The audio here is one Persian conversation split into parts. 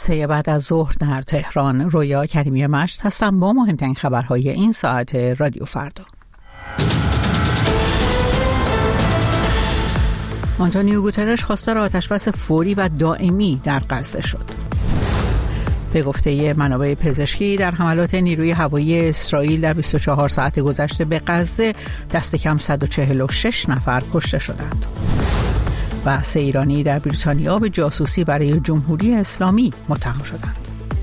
3 بعد از ظهر در تهران. رویا کریمی مشت هستم با مهمترین خبرهای این ساعت رادیو فردا. آنتونیو گوترش خواستار آتشبس فوری و دائمی در غزه شد. به گفته منابع پزشکی در حملات نیروی هوایی اسرائیل در 24 ساعت گذشته به غزه دست کم 146 نفر کشته شدند. و 3 ایرانی در بریتانیا به جاسوسی برای جمهوری اسلامی متهم شدند.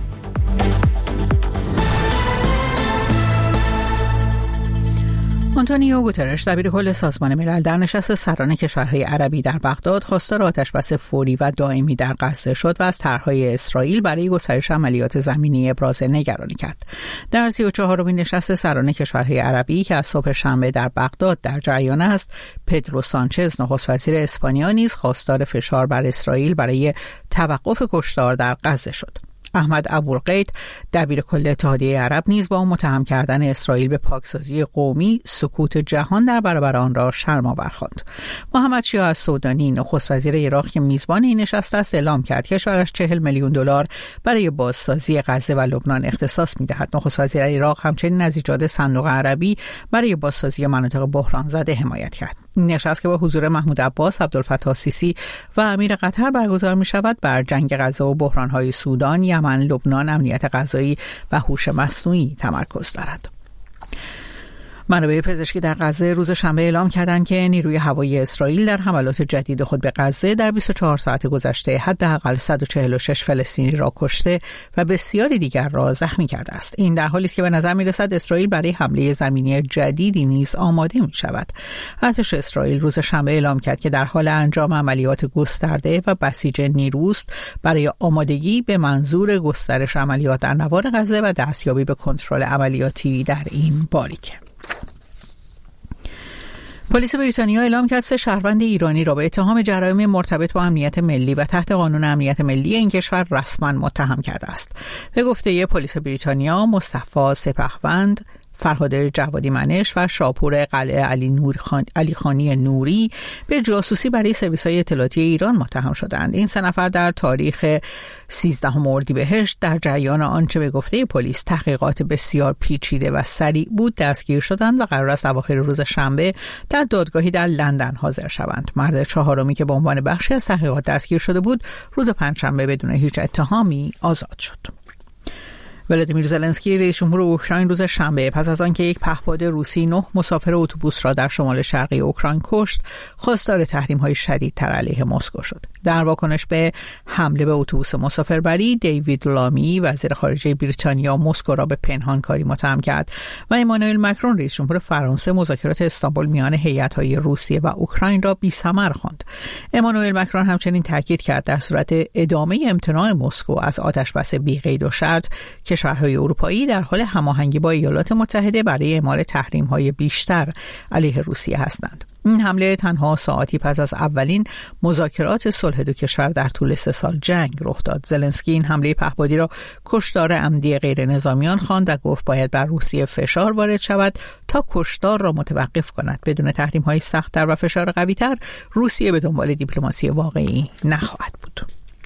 آنتونیو گوترش دبیرکل سازمان ملل در نشست سران کشورهای عربی در بغداد خواستار آتشبس فوری و دائمی در غزه شد و از طرح‌های اسرائیل برای گسترش عملیات زمینی ابراز نگرانی کرد. در 34مین نشست سران کشورهای عربی که از صبح شنبه در بغداد در جریان است، پدرو سانچز نخست وزیر اسپانیا نیز خواستار فشار بر اسرائیل برای توقف کشتار در غزه شد. احمد ابوالقید دبیرکل اتحادیه عرب نیز با متهم کردن اسرائیل به پاکسازی قومی سکوت جهان در برابر آن را شرم‌آور خواند. محمد شیعه السودانی نخست وزیر عراق که میزبان این نشست است اعلام کرد کشورش $40 میلیون برای بازسازی غزه و لبنان اختصاص می‌دهد. نخست وزیر عراق همچنین از ایجاد صندوق عربی برای بازسازی مناطق بحران زده حمایت کرد. این نشست که با حضور محمود عباس، عبدالفتاح السیسی و امیر قطر برگزار می‌شود بر جنگ غزه و بحران‌های سودان، یمن، لبنان، امنیت غذایی و هوش مصنوعی تمرکز دارد. منابع پزشکی در غزه روز شنبه اعلام کردند که نیروی هوایی اسرائیل در حملات جدید خود به غزه در 24 ساعت گذشته حداقل 146 فلسطینی را کشته و بسیاری دیگر را زخمی کرده است. این در حالی است که به نظر می‌رسد اسرائیل برای حمله زمینی جدیدی نیز آماده می‌شود. ارتش اسرائیل روز شنبه اعلام کرد که در حال انجام عملیات گسترده و بسیج نیروست برای آمادگی به منظور گسترش عملیات در نوار غزه و دستیابی به کنترل عملیاتی در این باریکه. پلیس بریتانیا اعلام کرد 3 شهروند ایرانی را به اتهام جرایم مرتبط با امنیت ملی و تحت قانون امنیت ملی این کشور رسما متهم کرده است. به گفته پلیس بریتانیا، مصطفی سپهوند، فرهاد جوادی منش و شاپور قلعه علی خانی نوری به جاسوسی برای سرویس‌های اطلاعاتی ایران متهم شدند. این 3 نفر در تاریخ 13 اردیبهشت در جریان آنچه به گفته پلیس تحقیقات بسیار پیچیده و سریع بود دستگیر شدند و قرار است اواخر روز شنبه در دادگاهی در لندن حاضر شوند. مرد 4می که به عنوان بخشی از تحقیقات دستگیر شده بود، روز پنجشنبه بدون هیچ اتهامی آزاد شد. ولادیمیر زلنسکی رئیس جمهور اوکراین روز شنبه پس از آنکه یک پهپاد روسی 9 مسافر اتوبوس را در شمال شرقی اوکراین کشت، خواستار تحریم‌های شدیدتر علیه مسکو شد. در واکنش به حمله به اتوبوس مسافربری، دیوید لامی وزیر خارجه بریتانیا مسکو را به پنهانکاری متهم کرد و امانوئل مکرون رئیس جمهور فرانسه مذاکرات استانبول میان هیئت‌های روسیه و اوکراین را بی‌ثمر خواند. امانوئل مکرون همچنین تاکید کرد در صورت ادامه امتناع مسکو از آتشبس بی‌قید و شرط کشورهای اروپایی در حال هماهنگی با ایالات متحده برای اعمال تحریم‌های بیشتر علیه روسیه هستند. این حمله تنها ساعتی پس از اولین مذاکرات صلح 2 کشور در طول 3 سال جنگ رخ داد. زلنسکی این حمله پهپادی را کشتار عمدی غیر نظامیان خواند و گفت باید بر روسیه فشار وارد شود تا کشتار را متوقف کند. بدون تحریم‌های سخت‌تر و فشار قوی‌تر روسیه به دنبال دیپلماسی واقعی نخواهد بود.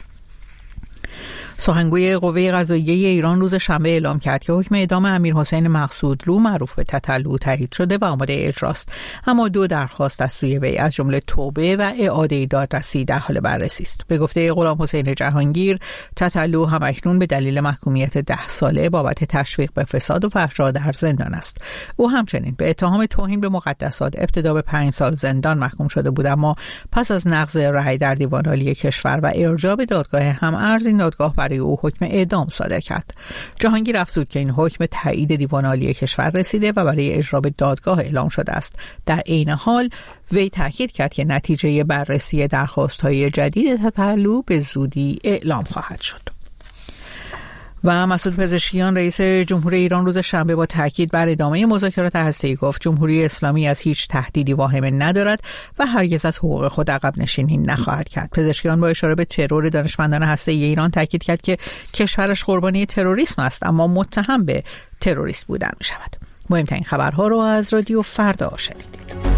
سخنگوی قوه قضاییه ایران روز شنبه اعلام کرد که حکم اعدام امیرحسین مقصودلو معروف به تتلو تایید شده و آماده اجراست، اما 2 درخواست از سوی وی از جمله توبه و اعاده دادرسی در حال بررسی است. به گفته غلامحسین جهانگیر، تتلو همکنون به دلیل محکومیت 10 ساله بابت تشویق به فساد و فحشا در زندان است. او همچنین به اتهام توهین به مقدسات ابتدا به 5 سال زندان محکوم شده بود، اما پس از نقض رأی در دیوان عالی کشور و ارجاع به دادگاه هم‌ارز این دادگاه برای او حکم اعدام صادر کرد. جهانگیر افزود که این حکم تایید دیوان عالی کشور رسیده و برای اجرا به دادگاه اعلام شده است. در عین حال وی تاکید کرد که نتیجه بررسی درخواست‌های جدید تتلو به زودی اعلام خواهد شد. و مسعود پزشکیان رئیس جمهور ایران روز شنبه با تاکید بر ادامه مذاکرات هسته‌ای گفت جمهوری اسلامی از هیچ تهدیدی واهمه ندارد و هرگز از حقوق خود عقب نشینی نخواهد کرد. پزشکیان با اشاره به ترور دانشمندان هسته‌ای ایران تاکید کرد که کشورش قربانی تروریسم است اما متهم به تروریست بودن می‌شود. مهمترین خبرها رو از رادیو فردا شنیدید.